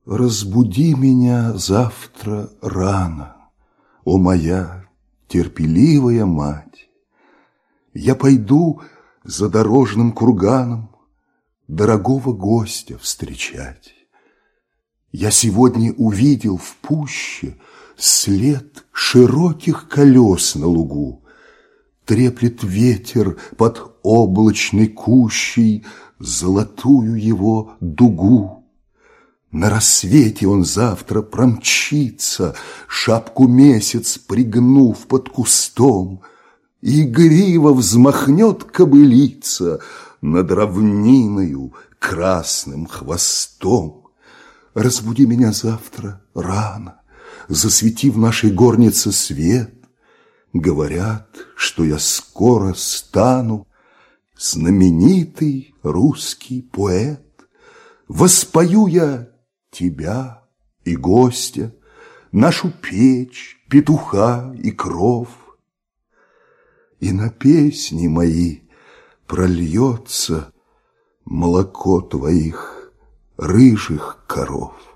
Разбуди меня завтра рано, о моя терпеливая мать. Я пойду за дорожным курганом дорогого гостя встречать. Я сегодня увидел в пуще след широких колес на лугу. Треплет ветер под облачной кущей золотую его дугу. На рассвете он завтра промчится, шапку месяц пригнув под кустом, и игриво взмахнет кобылица над равниною красным хвостом. Разбуди меня завтра рано, засвети в нашей горнице свет. Говорят, что я скоро стану знаменитый русский поэт. Воспою я тебя и гостя, нашу печь, петуха и кров, и на песни мои прольется молоко твоих рыжих коров.